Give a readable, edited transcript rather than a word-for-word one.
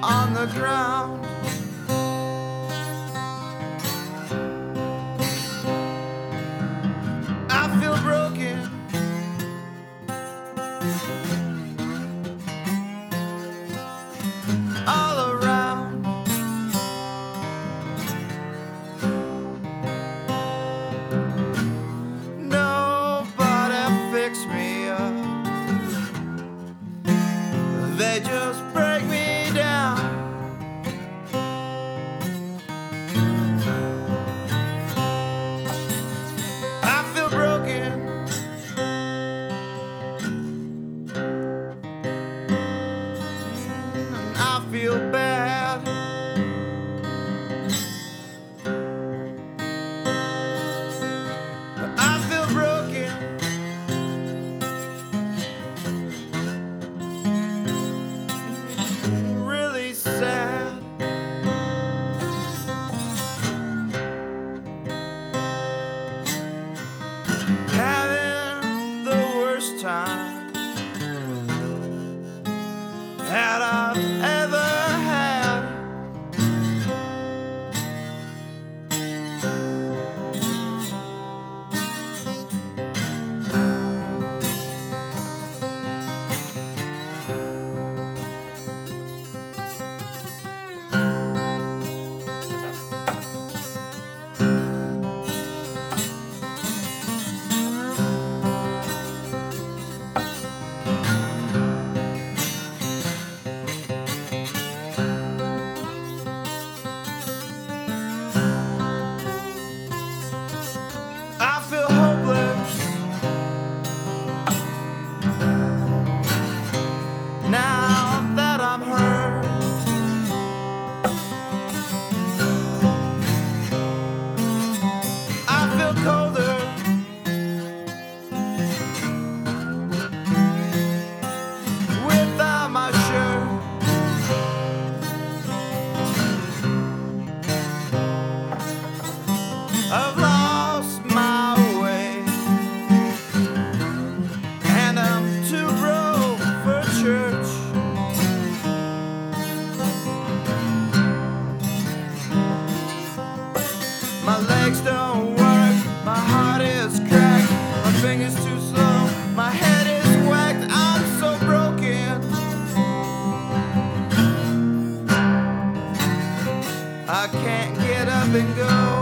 on the ground. I feel broken. All around. Nobody fix me up. They just break me down. I feel broken. I feel bad. I feel broken. Really sad. Having the worst time that I've ever had. I feel hopeless now that I'm hurt. I feel colder without my shirt. I've lost my way, and I'm too broke for church. My legs don't work, my heart is cracked, my fingers too slow, my head is whacked. I'm so broken. I can't get up and go.